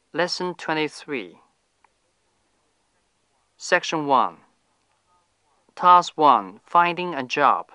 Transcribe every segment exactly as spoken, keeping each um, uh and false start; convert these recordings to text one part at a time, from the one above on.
Lesson twenty-three. Section one. Task one. Finding a job.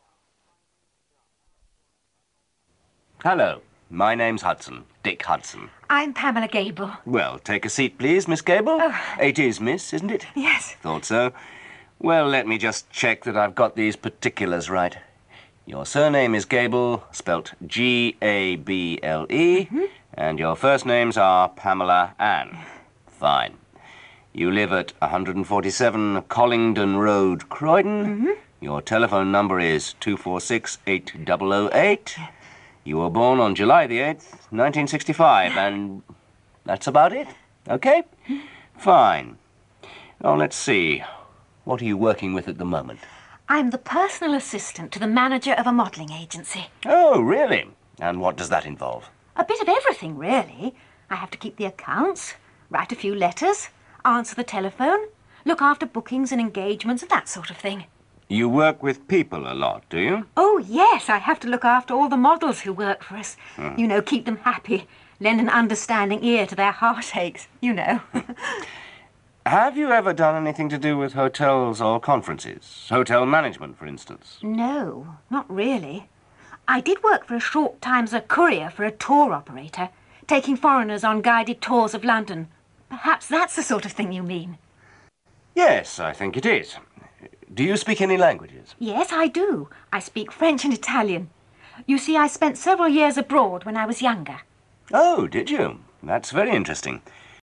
Hello, my name's Hudson, Dick Hudson. I'm Pamela Gable. Well, take a seat, please, Miss Gable. Oh. It is Miss, isn't it? Yes. Thought so. Well, let me just check that I've got these particulars right. Your surname is Gable, spelt G A B L E, mm-hmm. and your first names are Pamela Ann. Fine. You live at one forty-seven Collingdon Road, Croydon. Mm-hmm. Your telephone number is two four six, eight zero zero eight. You were born on July the eighth, nineteen sixty-five, and that's about it, okay? Fine. Now, let's see. What are you working with at the moment? I'm the personal assistant to the manager of a modelling agency. Oh, really? And what does that involve? A bit of everything, really. I have to keep the accounts, write a few letters, answer the telephone, look after bookings and engagements and that sort of thing. You work with people a lot, do you? Oh, yes, I have to look after all the models who work for us. Hmm. You know, keep them happy, lend an understanding ear to their heartaches, you know. Have you ever done anything to do with hotels or conferences? Hotel management, for instance? No, not really. I did work for a short time as a courier for a tour operator, taking foreigners on guided tours of London. Perhaps that's the sort of thing you mean. Yes, I think it is. Do you speak any languages? Yes, I do. I speak French and Italian. You see, I spent several years abroad when I was younger. Oh, did you? That's very interesting.